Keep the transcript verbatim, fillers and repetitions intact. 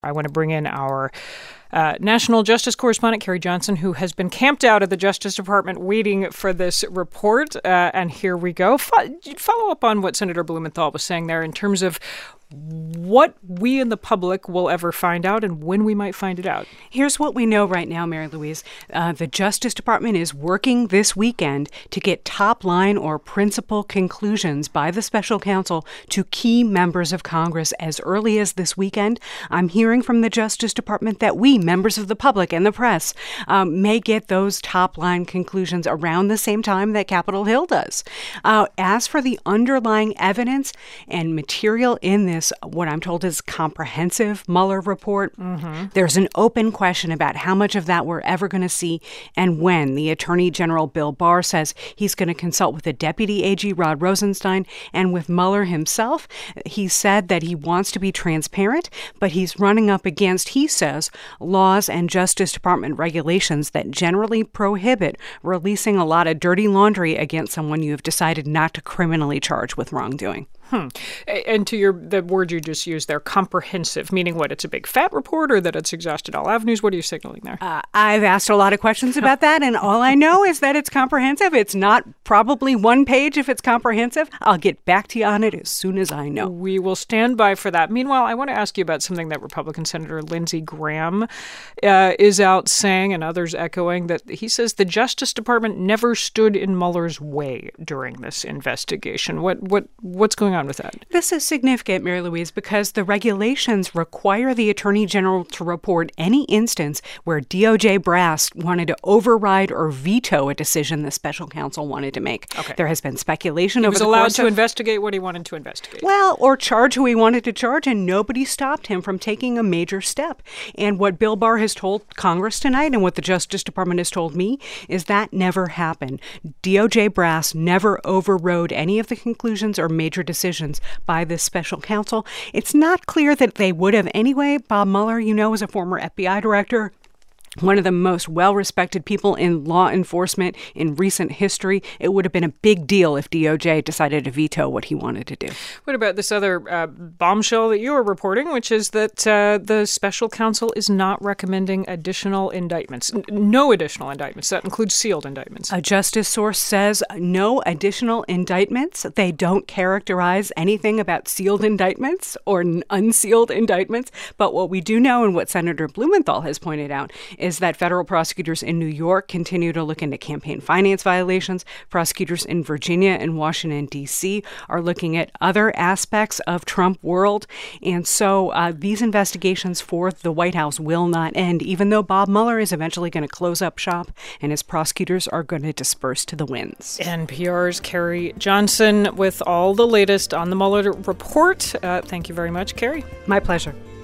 I want to bring in our uh, national justice correspondent, Carrie Johnson, who has been camped out at the Justice Department waiting for this report. Uh, and here we go. Fo- follow up on what Senator Blumenthal was saying there in terms of what we in the public will ever find out and when we might find it out. Here's what we know right now, Mary Louise. Uh, the Justice Department is working this weekend to get top-line or principal conclusions by the special counsel to key members of Congress as early as this weekend. I'm hearing from the Justice Department that we, members of the public and the press, um, may get those top-line conclusions around the same time that Capitol Hill does. Uh, as for the underlying evidence and material in this, what I'm told is comprehensive Mueller report, mm-hmm. there's an open question about how much of that we're ever going to see and when. The Attorney General Bill Barr says he's going to consult with the Deputy A G Rod Rosenstein and with Mueller himself. He said that he wants to be transparent, but he's running up against, he says, laws and Justice Department regulations that generally prohibit releasing a lot of dirty laundry against someone you have decided not to criminally charge with wrongdoing. Hmm. And to your the word you just used there, comprehensive, meaning what? It's a big fat report or that it's exhausted all avenues? What are you signaling there? Uh, I've asked a lot of questions about that, and all I know is that it's comprehensive. It's not probably one page if it's comprehensive. I'll get back to you on it as soon as I know. We will stand by for that. Meanwhile, I want to ask you about something that Republican Senator Lindsey Graham uh, is out saying, and others echoing, that he says the Justice Department never stood in Mueller's way during this investigation. What what what's going on with that? This is significant, Mary Louise, because the regulations require the Attorney General to report any instance where D O J brass wanted to override or veto a decision the special counsel wanted to make. Okay. There has been speculation he over was the allowed course to of, investigate what he wanted to investigate. Well, or charge who he wanted to charge, and nobody stopped him from taking a major step. And what Bill Barr has told Congress tonight and what the Justice Department has told me is that never happened. D O J brass never overrode any of the conclusions or major decisions by this special counsel. It's not clear that they would have anyway. Bob Mueller, you know, is a former F B I director, one of the most well-respected people in law enforcement in recent history. It would have been a big deal if D O J decided to veto what he wanted to do. What about this other uh, bombshell that you were reporting, which is that uh, the special counsel is not recommending additional indictments? N- no additional indictments. That includes sealed indictments. A justice source says no additional indictments. They don't characterize anything about sealed indictments or unsealed indictments. But what we do know, and what Senator Blumenthal has pointed out, is that federal prosecutors in New York continue to look into campaign finance violations. Prosecutors in Virginia and Washington, D C are looking at other aspects of Trump world. And so uh, these investigations for the White House will not end, even though Bob Mueller is eventually going to close up shop and his prosecutors are going to disperse to the winds. N P R's Carrie Johnson with all the latest on the Mueller report. Uh, thank you very much, Carrie. My pleasure.